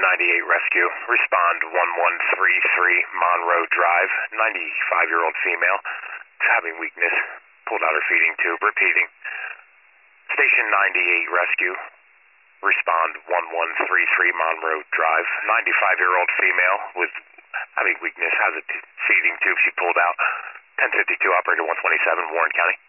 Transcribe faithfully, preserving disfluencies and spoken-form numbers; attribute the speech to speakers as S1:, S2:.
S1: ninety-eight Rescue. Respond one one three three Monroe Drive. ninety-five-year-old female. Having weakness. Pulled out her feeding tube. Repeating. Station ninety-eight Rescue. Respond one one three three Monroe Drive. ninety-five-year-old female with having weakness. Has a t- feeding tube she pulled out. ten fifty-two Operator one twenty-seven, Warren County.